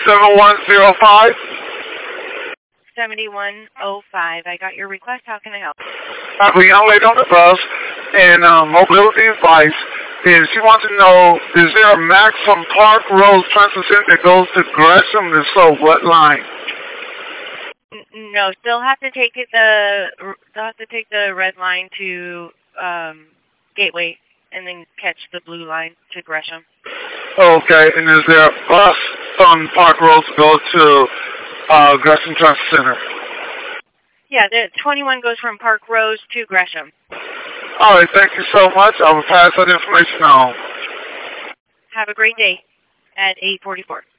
7105. 7105. I got your request. How can I help? I have a young lady on the bus and mobility advice, and she wants to know, is there a max from Park Rose Transit Center that goes to Gresham? If so, what line? No, still have to take the red line to Gateway, and then catch the blue line to Gresham. Okay, and is there a bus from Park Rose to go to Gresham Transit Center? Yeah, the 21 goes from Park Rose to Gresham. All right, thank you so much. I will pass that information on. Have a great day at 8:44.